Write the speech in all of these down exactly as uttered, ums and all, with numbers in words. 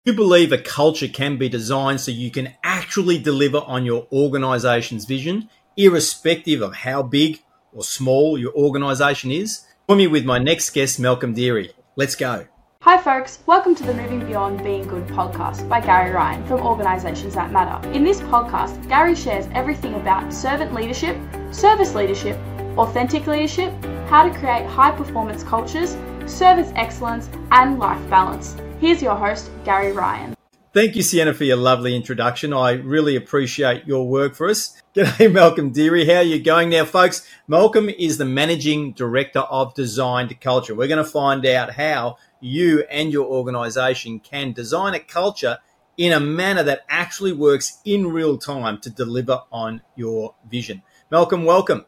You believe a culture can be designed so you can actually deliver on your organisation's vision, irrespective of how big or small your organisation is? Join me with my next guest, Malcolm Deary. Let's go. Hi folks, welcome to the Moving Beyond Being Good podcast by Gary Ryan from Organisations That Matter. In this podcast, Gary shares everything about servant leadership, service leadership, authentic leadership, how to create high performance cultures, service excellence and life balance. Here's your host, Gary Ryan. Thank you, Sienna, for your lovely introduction. I really appreciate your work for us. G'day, Malcolm Deary. How are you going now, folks? Malcolm is the Managing Director of Designed Culture. We're going to find out how you and your organisation can design a culture in a manner that actually works in real time to deliver on your vision. Malcolm, welcome.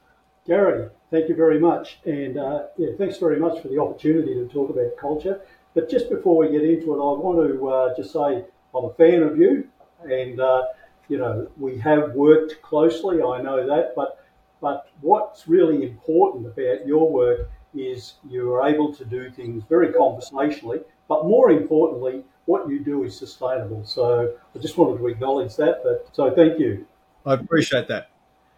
Gary, thank you very much. And uh, yeah, thanks very much for the opportunity to talk about culture. But just before we get into it, I want to uh, just say I'm a fan of you, and uh, you know we have worked closely. I know that, but but what's really important about your work is you are able to do things very conversationally, but more importantly, what you do is sustainable. So I just wanted to acknowledge that. But so thank you. I appreciate that.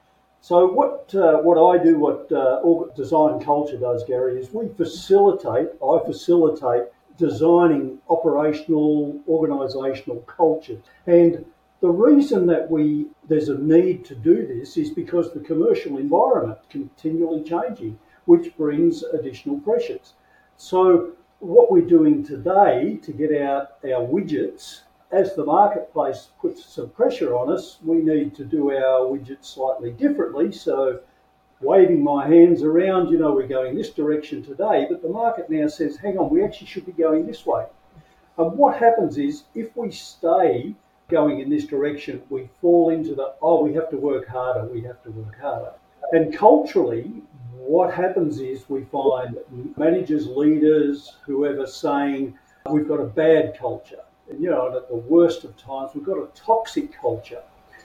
So what uh, what I do, what uh, Design Culture does, Gary, is we facilitate. I facilitate. designing operational, organisational culture. And the reason that we there's a need to do this is because the commercial environment is continually changing, which brings additional pressures. So what we're doing today to get out our widgets, as the marketplace puts some pressure on us, we need to do our widgets slightly differently. So waving my hands around, you know, we're going this direction today, but the market now says, hang on, we actually should be going this way. And what happens is, if we stay going in this direction, we fall into the, oh, we have to work harder, we have to work harder. And culturally, what happens is we find managers, leaders, whoever saying, we've got a bad culture. And, you know, and at the worst of times, we've got a toxic culture.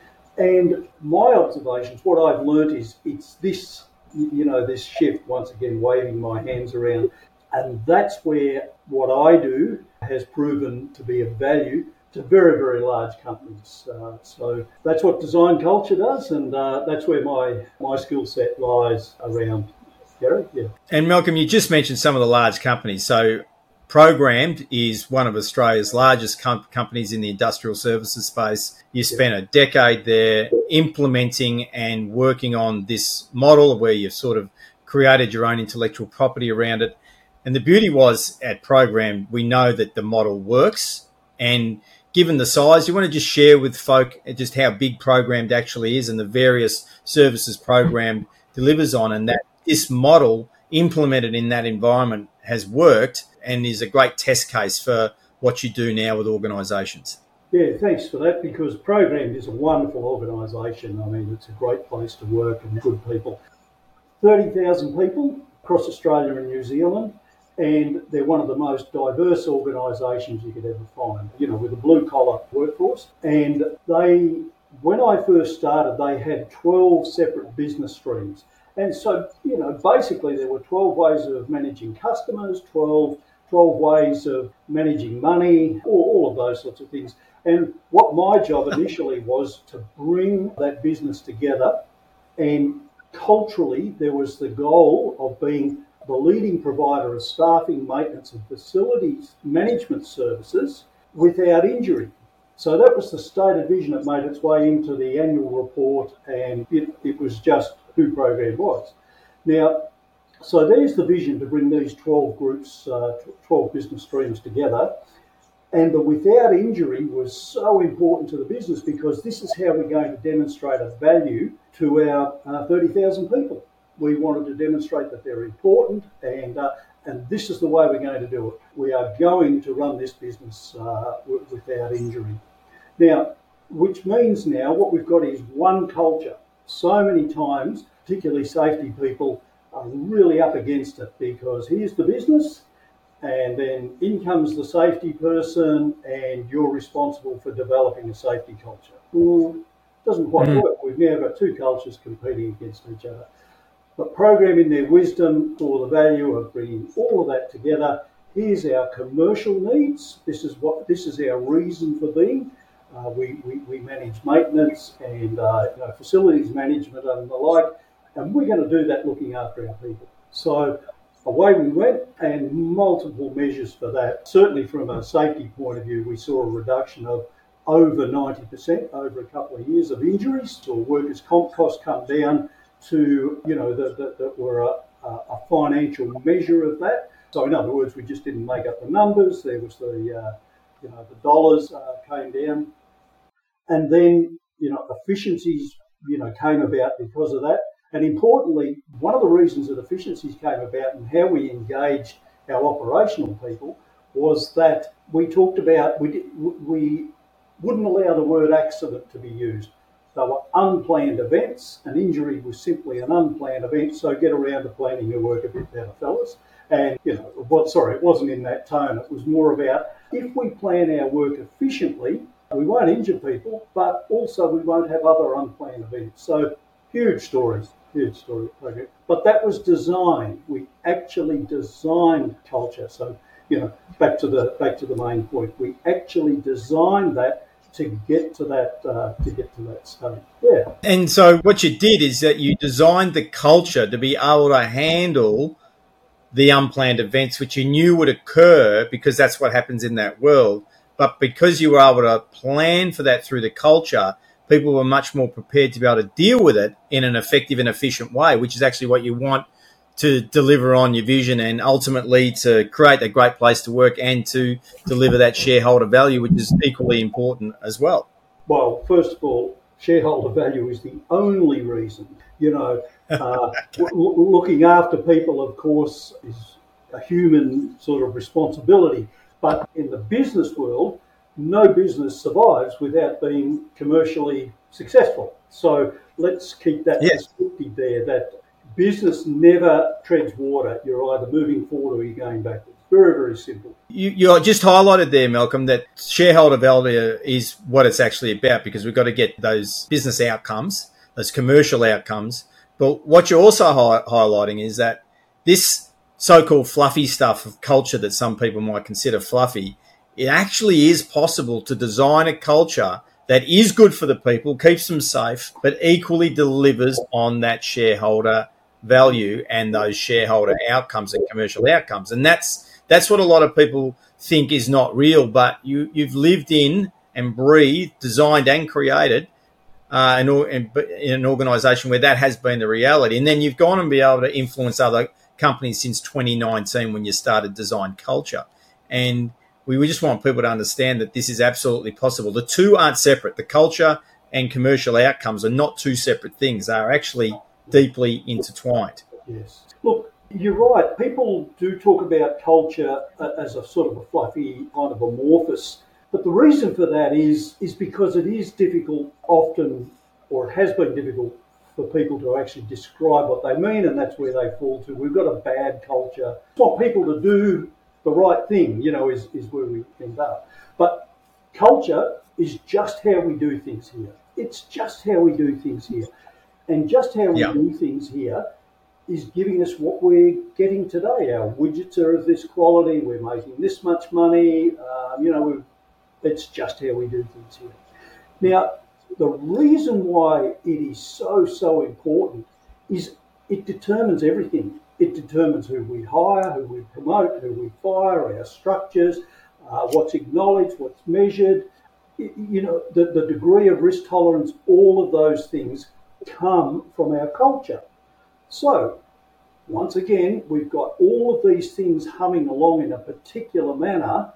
And my observations, what I've learnt is it's this, you know, this shift, once again, waving my hands around. And that's where what I do has proven to be of value to very, very large companies. Uh, so that's what Design Culture does, and uh, that's where my, my skill set lies around. Gary? Yeah. And Malcolm, you just mentioned some of the large companies. So Programmed is one of Australia's largest com- companies in the industrial services space. You spent a decade there implementing and working on this model where you've sort of created your own intellectual property around it. And the beauty was at Programmed, we know that the model works. And given the size, you want to just share with folk just how big Programmed actually is and the various services Programmed delivers on, and that this model implemented in that environment has worked and is a great test case for what you do now with organisations. Yeah, thanks for that, because Programmed is a wonderful organisation. I mean, it's a great place to work and good people. thirty thousand people across Australia and New Zealand, and they're one of the most diverse organisations you could ever find, you know, with a blue-collar workforce. And they, when I first started, they had twelve separate business streams. And so, you know, basically there were twelve ways of managing customers, twelve, twelve ways of managing money, all, all of those sorts of things. And what my job initially was to bring that business together, and culturally there was the goal of being the leading provider of staffing, maintenance and facilities management services without injury. So that was the stated vision that made its way into the annual report, and it, it was just who Programmed was. Now, so there's the vision to bring these twelve groups, uh, twelve business streams together. And the without injury was so important to the business, because this is how we're going to demonstrate a value to our uh, thirty thousand people. We wanted to demonstrate that they're important, and uh, and this is the way we're going to do it. We are going to run this business uh, w- without injury. Now, which means now what we've got is one culture. So many times, particularly safety people, are really up against it, because here's the business, and then in comes the safety person, and you're responsible for developing a safety culture. Well, it doesn't quite mm. work. We've now got two cultures competing against each other. But Programmed, in their wisdom, saw the value of bringing all of that together. here's our commercial needs. This is what this is our reason for being. Uh, we, we, we manage maintenance and uh, you know, facilities management and the like, and we're going to do that looking after our people. So away we went, and multiple measures for that. Certainly from a safety point of view, we saw a reduction of over ninety percent over a couple of years of injuries. So workers' comp costs come down to, you know, that, that, that were a, a financial measure of that. So in other words, we just didn't make up the numbers. There was the, uh, you know, the dollars uh, came down. And then, you know, efficiencies, you know, came about because of that. And importantly, one of the reasons that efficiencies came about and how we engaged our operational people was that we talked about, we, did, we wouldn't allow the word accident to be used. They were unplanned events. An injury was simply an unplanned event, so get around to planning your work a bit better, fellas. And, you know, what, sorry, it wasn't in that tone. It was more about if we plan our work efficiently, we won't injure people, but also we won't have other unplanned events. So huge stories, huge story. Okay. But that was design. We actually designed culture. So, you know, back to the back to the main point. We actually designed that to get to that uh, to get to that state. Yeah. And so what you did is that you designed the culture to be able to handle the unplanned events, which you knew would occur because that's what happens in that world. But because you were able to plan for that through the culture, people were much more prepared to be able to deal with it in an effective and efficient way, which is actually what you want to deliver on your vision and ultimately to create a great place to work and to deliver that shareholder value, which is equally important as well. Well, first of all, shareholder value is the only reason. You know, uh, w- looking after people, of course, is a human sort of responsibility. But in the business world, no business survives without being commercially successful. So let's keep that yes. perspective there, that business never treads water. You're either moving forward or you're going backwards. Very, very simple. You, you just highlighted there, Malcolm, that shareholder value is what it's actually about because we've got to get those business outcomes, those commercial outcomes. But what you're also hi- highlighting is that this so-called fluffy stuff of culture that some people might consider fluffy, it actually is possible to design a culture that is good for the people, keeps them safe, but equally delivers on that shareholder value and those shareholder outcomes and commercial outcomes. And that's that's what a lot of people think is not real, but you, you've lived in and breathed, designed and created uh, an, in an organisation where that has been the reality. And then you've gone and be able to influence other companies since twenty nineteen when you started Design Culture. And we just want people to understand that this is absolutely possible. The two aren't separate. The culture and commercial outcomes are not two separate things. They are actually deeply intertwined. Yes. Look, you're right. People do talk about culture as a sort of a fluffy, kind of amorphous. But the reason for that is, is because it is difficult often, or it has been difficult for people to actually describe what they mean, and that's where they fall to. We've got a bad culture. We want people to do the right thing, you know, is, is where we end up. But culture is just how we do things here. It's just how we do things here. And just how we yeah. do things here is giving us what we're getting today. Our widgets are of this quality. We're making this much money. Um, you know, we've, it's just how we do things here. Now, the reason why it is so, so important is it determines everything. It determines who we hire, who we promote, who we fire, our structures, uh, what's acknowledged, what's measured. It, you know, the, the degree of risk tolerance, all of those things come from our culture. So, once again, we've got all of these things humming along in a particular manner.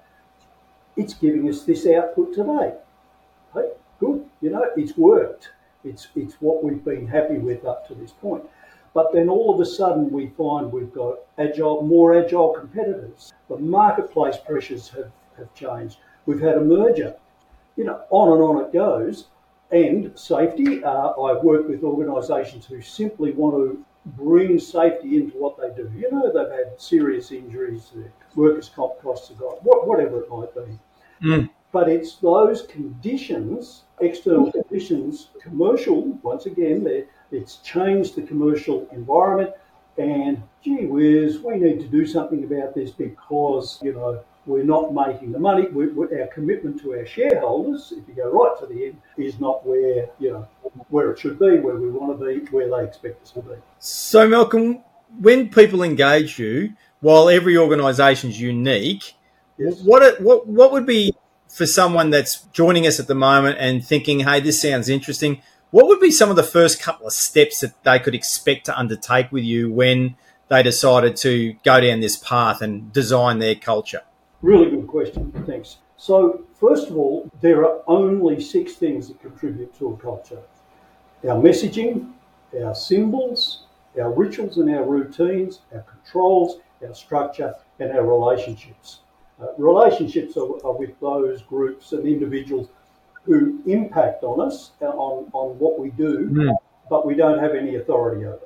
It's giving us this output today. Hey, good, you know, it's worked. It's it's what we've been happy with up to this point. But then all of a sudden we find we've got agile, more agile competitors. The marketplace pressures have, have changed. We've had a merger. You know, on and on it goes. And safety, uh, I've worked with organisations who simply want to bring safety into what they do. You know, they've had serious injuries, their workers' comp costs have gone, whatever it might be. Mm. But it's those conditions, external conditions, commercial, once again, it's changed the commercial environment. and gee whiz, we need to do something about this because, you know, we're not making the money. We, we, our commitment to our shareholders, if you go right to the end, is not where, you know, where it should be, where we want to be, where they expect us to be. So, Malcolm, when people engage you, while every organisation is unique, yes. what what what would be, for someone that's joining us at the moment and thinking, hey, this sounds interesting, what would be some of the first couple of steps that they could expect to undertake with you when they decided to go down this path and design their culture? Really good question, thanks. So, first of all, there are only six things that contribute to a culture. Our messaging, our symbols, our rituals and our routines, our controls, our structure, and our relationships. Uh, relationships are, are with those groups and individuals who impact on us, on, on what we do, mm. but we don't have any authority over.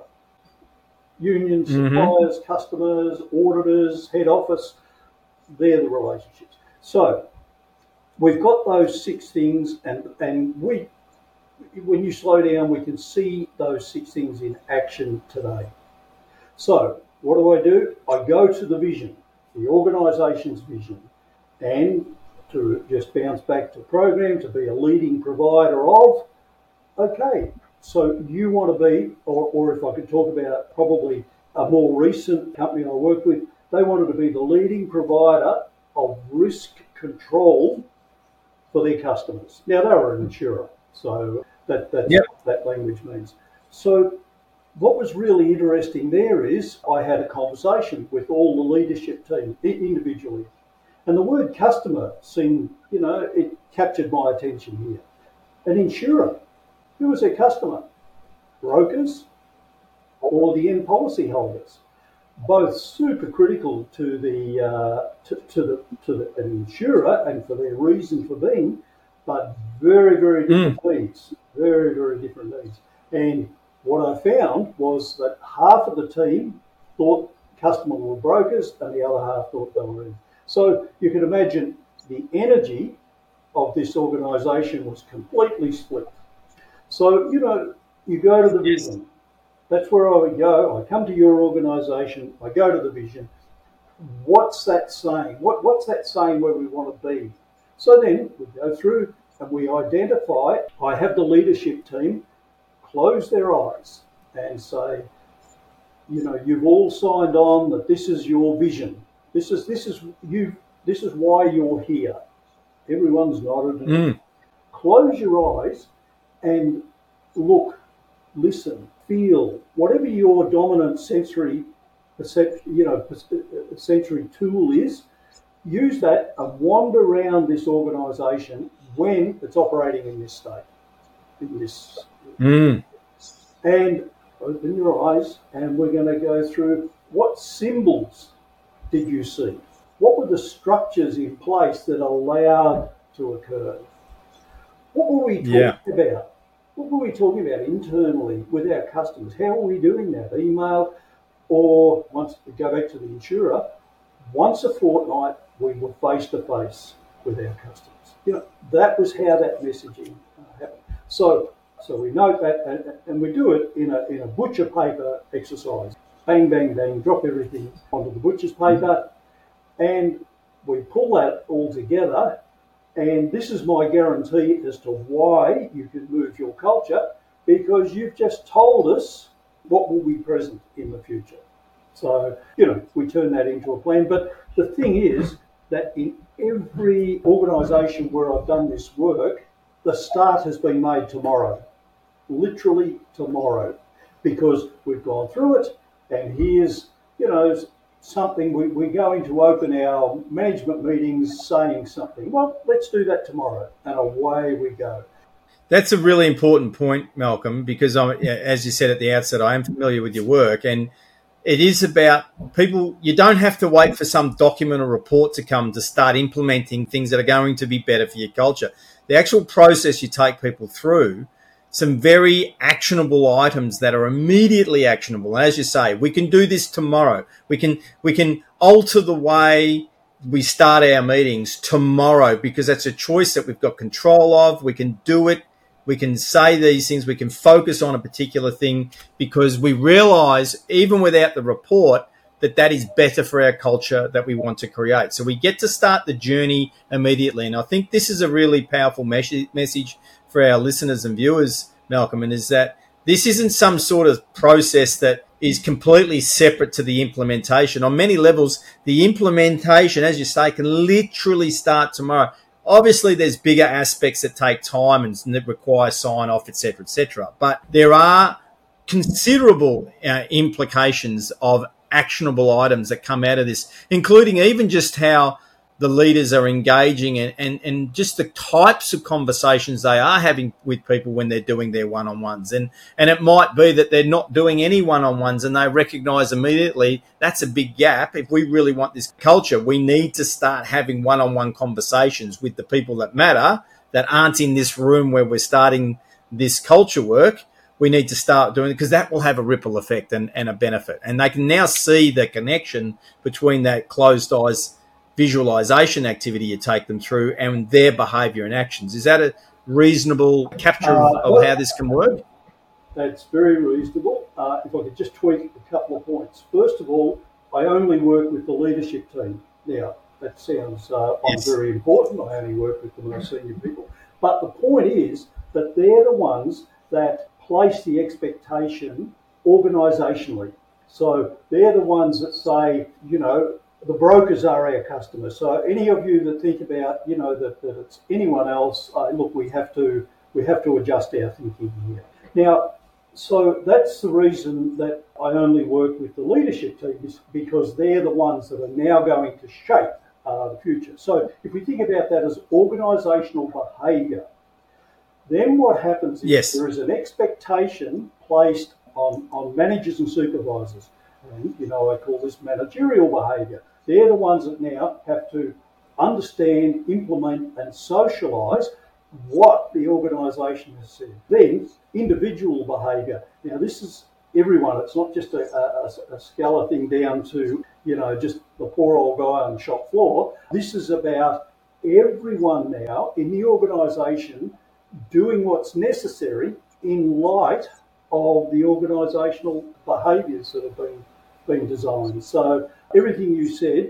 Unions, suppliers, mm-hmm. customers, auditors, head office, they're the relationships. So we've got those six things, and, and we, when you slow down, we can see those six things in action today. So what do I do? I go to the vision, the organisation's vision, and to just bounce back to program, to be a leading provider of, okay, so you want to be, or, or if I could talk about probably a more recent company I worked with, they wanted to be the leading provider of risk control for their customers. Now, they were an insurer, so that that's yep. what that language means. So what was really interesting there is I had a conversation with all the leadership team individually. And the word customer seemed, you know, it captured my attention here. An insurer, who was their customer? Brokers or the end policy holders? Both super critical to the uh, to, to the to the, an insurer and for their reason for being, but very very different mm. needs, very very different needs. And what I found was that half of the team thought customer were brokers, and the other half thought they were in. So you can imagine the energy of this organisation was completely split. So you know, you go to the yes. vision. That's where I would go. I come to your organisation. I go to the vision. What's that saying? What, what's that saying where we want to be? So then we go through and we identify. I have the leadership team close their eyes and say, you know, you've all signed on that this is your vision. This is this is you. This is why you're here. Everyone's nodded. Mm. Close your eyes and look, listen, feel, whatever your dominant sensory, you know, sensory tool is. Use that and wander around this organisation when it's operating in this state, in this, mm. and open your eyes. And we're going to go through what symbols did you see? What were the structures in place that allowed to occur? What were we talking yeah. about? What were we talking about internally with our customers? How are we doing that? Email, or once we go back to the insurer, once a fortnight we were face to face with our customers. You know, that was how that messaging happened. So, so we note that, and, and we do it in a in a butcher paper exercise. Bang, bang, bang, drop everything onto the butcher's paper, and we pull that all together. And this is my guarantee as to why you can move your culture, because you've just told us what will be present in the future. So, you know, we turn that into a plan. But the thing is that in every organisation where I've done this work, the start has been made tomorrow, literally tomorrow, because we've gone through it, and here's, you know, something, we, we're going to open our management meetings saying something. Well, let's do that tomorrow, and away we go. That's a really important point, Malcolm, because I'm, as you said at the outset, I am familiar with your work, and it is about people. You don't have to wait for some document or report to come to start implementing things that are going to be better for your culture. The actual process you take people through, some very actionable items that are immediately actionable. And as you say, we can do this tomorrow. We can we can alter the way we start our meetings tomorrow, because that's a choice that we've got control of. We can do it We can say these things. We can focus on a particular thing because we realize, even without the report, that that is better for our culture that we want to create. So we get to start the journey immediately. And I think this is a really powerful mes- message for our listeners and viewers, Malcolm, and is that this isn't some sort of process that is completely separate to the implementation. On many levels, the implementation, as you say, can literally start tomorrow. Obviously, there's bigger aspects that take time and that require sign-off, et cetera, et cetera. But there are considerable uh, implications of actionable items that come out of this, including even just how the leaders are engaging and, and, and just the types of conversations they are having with people when they're doing their one-on-ones. And, and it might be that they're not doing any one-on-ones and they recognise immediately that's a big gap. If we really want this culture, we need to start having one-on-one conversations with the people that matter, that aren't in this room where we're starting this culture work. We need to start doing it because that will have a ripple effect and, and a benefit. And they can now see the connection between that closed eyes visualization activity you take them through and their behaviour and actions. Is that a reasonable capture uh, of, of well, how this can work? That's very reasonable. Uh, if I could just tweak a couple of points. First of all, I only work with the leadership team. Now, that sounds uh, yes. very important. I only work with the most senior people. But the point is that they're the ones that place the expectation organisationally. So they're the ones that say, you know, the brokers are our customers. So any of you that think about, you know, that, that it's anyone else, uh, look, we have to we have to adjust our thinking here. Now, so that's the reason that I only work with the leadership team, is because they're the ones that are now going to shape uh, the future. So if we think about that as organisational behaviour, then what happens is yes. there is an expectation placed on, on managers and supervisors. And, you know, I call this managerial behaviour. They're the ones that now have to understand, implement and socialise what the organisation has said. Then, individual behaviour. Now, this is everyone. It's not just a, a, a scala thing down to, you know, just the poor old guy on the shop floor. This is about everyone now in the organisation doing what's necessary in light of the organisational behaviours that have been been designed. So everything you said,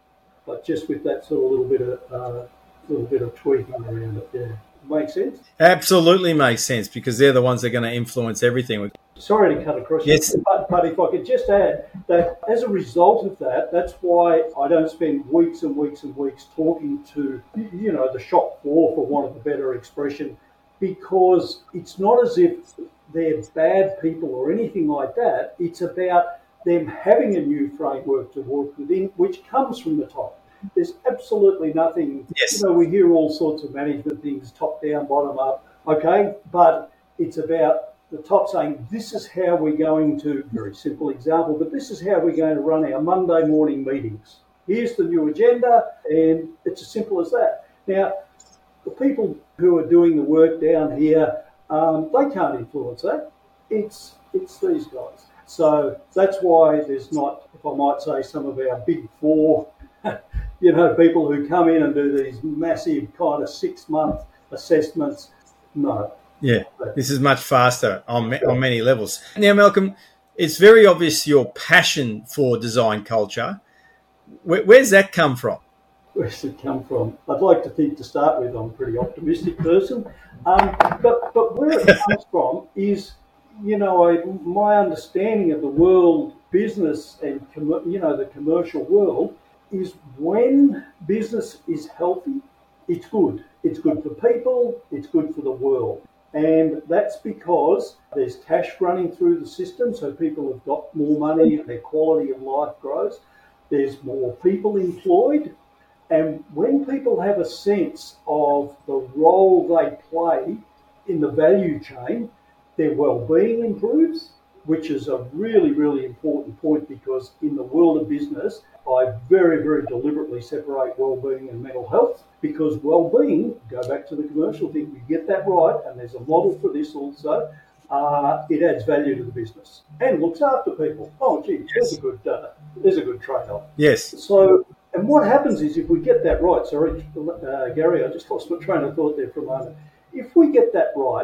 but just with that sort of little bit of uh, little bit of tweaking around it, yeah, makes sense. Absolutely makes sense because they're the ones that are going to influence everything. Sorry to cut across yes. you, but, but if I could just add that as a result of that, that's why I don't spend weeks and weeks and weeks talking to, you know, the shop floor, for want of a better expression, because it's not as if they're bad people or anything like that. It's about them having a new framework to work within, which comes from the top. There's absolutely nothing, yes. you know, we hear all sorts of management things, top down, bottom up, okay, but it's about the top saying, this is how we're going to, very simple example, but this is how we're going to run our Monday morning meetings. Here's the new agenda, and it's as simple as that. Now, the people who are doing the work down here, um, they can't influence that. It's it's these guys. So that's why there's not, if I might say, some of our big four, you know, people who come in and do these massive kind of six-month assessments. No. Yeah, this is much faster on on many levels. Now, Malcolm, it's very obvious your passion for design culture. Where, where's that come from? Where's it come from? I'd like to think, to start with, I'm a pretty optimistic person. Um, but, but where it comes from is, you know, I, my understanding of the world business and, com- you know, the commercial world is when business is healthy, it's good. It's good for people, it's good for the world. And that's because there's cash running through the system, so people have got more money and their quality of life grows. There's more people employed. And when people have a sense of the role they play in the value chain, their well-being improves, which is a really, really important point, because in the world of business, I very, very deliberately separate well-being and mental health, because well-being, go back to the commercial thing, we get that right, and there's a model for this also, uh, it adds value to the business and looks after people. Oh, gee, yes. there's a good, uh, there's a good trade-off. Yes. So, and what happens is, if we get that right, sorry, uh, Gary, I just lost my train of thought there for a moment. If we get that right,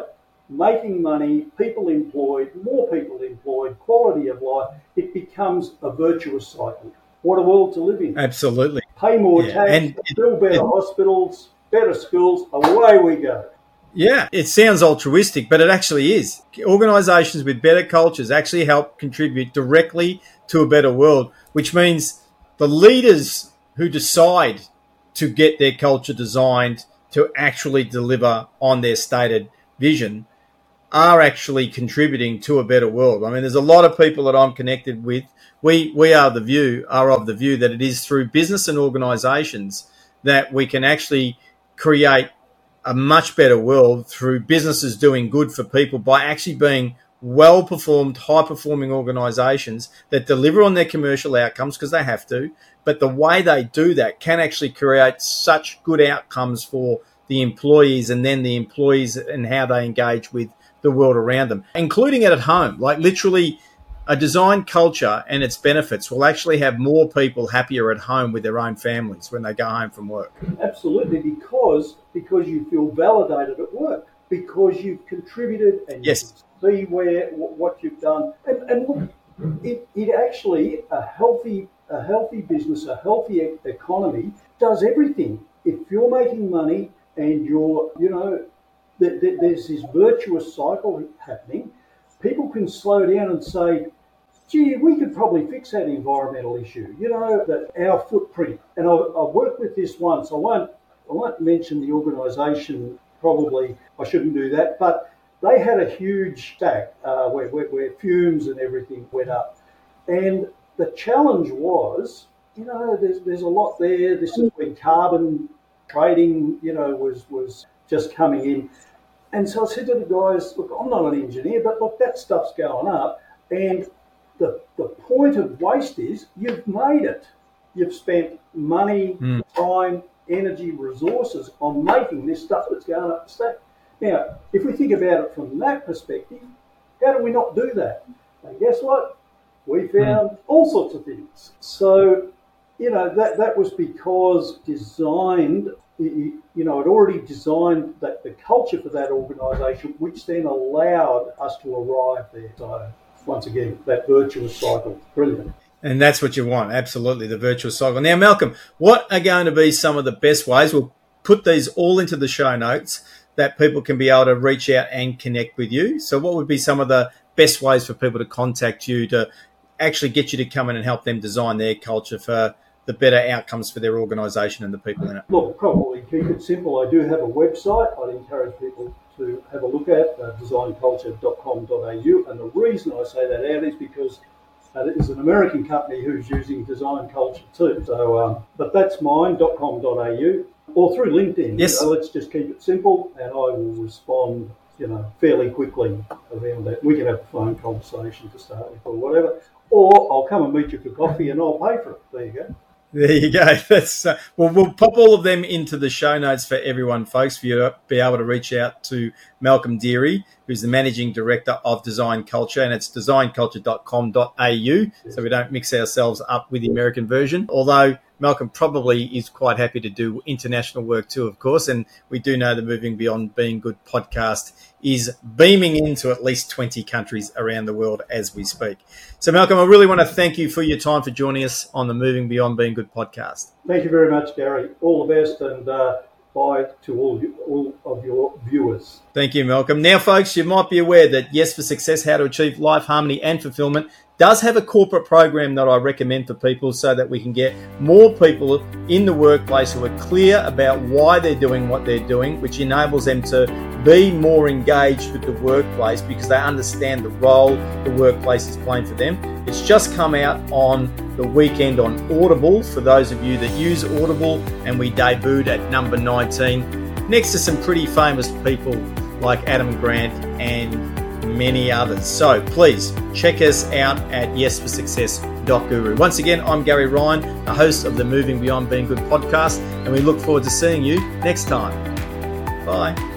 making money, people employed, more people employed, quality of life, it becomes a virtuous cycle. What a world to live in. Absolutely. Pay more yeah. tax, and build better it, hospitals, better schools, away we go. Yeah, it sounds altruistic, but it actually is. Organisations with better cultures actually help contribute directly to a better world, which means the leaders who decide to get their culture designed to actually deliver on their stated vision are actually contributing to a better world. I mean, there's a lot of people that I'm connected with. We we are the view are of the view that it is through business and organisations that we can actually create a much better world through businesses doing good for people by actually being well-performed, high-performing organisations that deliver on their commercial outcomes because they have to, but the way they do that can actually create such good outcomes for the employees and then the employees and how they engage with the world around them, including it at home. Like literally a design culture and its benefits will actually have more people happier at home with their own families when they go home from work. Absolutely, because because you feel validated at work, because you've contributed and yes. you can see where what you've done. And, and look, it, it actually, a healthy a healthy business, a healthy e- economy does everything. If you're making money and you're, you know, th- th- there's this virtuous cycle happening, people can slow down and say, gee, we could probably fix that environmental issue, you know, that our footprint. And I, I worked with this once. I won't, I won't mention the organisation, probably I shouldn't do that, but they had a huge stack uh, where, where, where fumes and everything went up. And the challenge was, you know, there's there's a lot there. This is when carbon trading, you know, was, was just coming in. And so I said to the guys, look, I'm not an engineer, but look, that stuff's going up. And the the point of waste is you've made it. You've spent money, mm. time, energy, resources on making this stuff that's going up the stack. Now, if we think about it from that perspective, how do we not do that? And guess what? We found mm. all sorts of things. So, you know, that, that was because designed, you know, it already designed that the culture for that organisation, which then allowed us to arrive there. So, once again, that virtuous cycle, brilliant. And that's what you want, absolutely, the virtuous cycle. Now, Malcolm, what are going to be some of the best ways? We'll put these all into the show notes that people can be able to reach out and connect with you. So what would be some of the best ways for people to contact you to actually get you to come in and help them design their culture for the better outcomes for their organisation and the people in it? Look, probably keep it simple. I do have a website I'd encourage people to have a look at, uh, design culture dot com dot a u. And the reason I say that out is because uh, there's an American company who's using Design Culture too. So, um, but that's mine, .com dot a u, or through LinkedIn. Yes. You know, let's just keep it simple, and I will respond, you know, fairly quickly around that. We can have a phone conversation to start with or whatever, or I'll come and meet you for coffee and I'll pay for it. There you go. There you go. That's uh, well, we'll pop all of them into the show notes for everyone, folks, for you to be able to reach out to Malcolm Deary, who's the Managing Director of Design Culture, and it's design culture dot com dot a u, yes. So we don't mix ourselves up with the American version, although Malcolm probably is quite happy to do international work too, of course, and we do know the Moving Beyond Being Good podcast is beaming into at least twenty countries around the world as we speak. So, Malcolm, I really want to thank you for your time for joining us on the Moving Beyond Being Good podcast. Thank you very much, Gary. All the best, and uh, bye to all, you, all of your viewers. Thank you, Malcolm. Now, folks, you might be aware that Yes for Success, How to Achieve Life, Harmony and Fulfillment does have a corporate program that I recommend for people so that we can get more people in the workplace who are clear about why they're doing what they're doing, which enables them to be more engaged with the workplace because they understand the role the workplace is playing for them. It's just come out on the weekend on Audible for those of you that use Audible, and we debuted at number nineteen next to some pretty famous people like Adam Grant and many others. So please check us out at yes for success dot guru. Once again, I'm Gary Ryan, the host of the Moving Beyond Being Good podcast, and we look forward to seeing you next time. Bye.